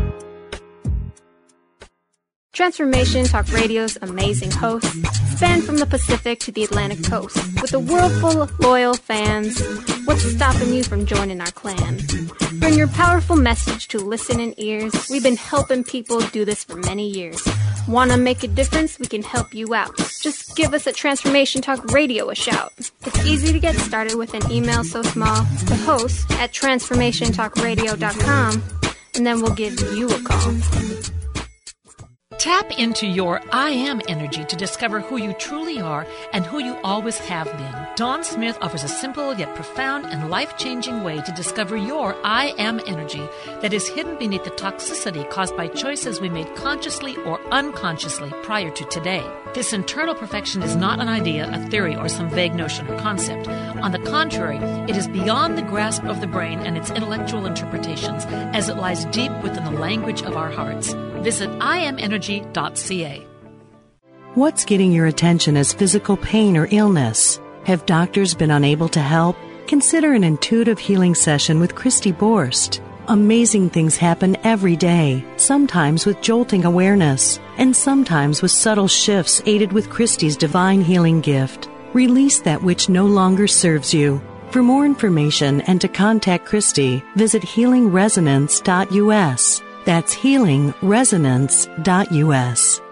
Transformation Talk Radio's amazing hosts span from the Pacific to the Atlantic coast. With a world full of loyal fans, what's stopping you from joining our clan? Bring your powerful message to listening ears. We've been helping people do this for many years. Want to make a difference? We can help you out. Just give us at Transformation Talk Radio a shout. It's easy to get started with an email so small. The host at TransformationTalkRadio.com, and then we'll give you a call. Tap into your I Am energy to discover who you truly are and who you always have been. Dawn Smith offers a simple yet profound and life-changing way to discover your I Am energy that is hidden beneath the toxicity caused by choices we made consciously or unconsciously prior to today. This internal perfection is not an idea, a theory, or some vague notion or concept. On the contrary, it is beyond the grasp of the brain and its intellectual interpretations, as it lies deep within the language of our hearts. Visit IamEnergy.ca. What's getting your attention as physical pain or illness? Have doctors been unable to help? Consider an intuitive healing session with Christy Borst. Amazing things happen every day, sometimes with jolting awareness, and sometimes with subtle shifts aided with Christy's divine healing gift. Release that which no longer serves you. For more information and to contact Christy, visit healingresonance.us. That's healingresonance.us.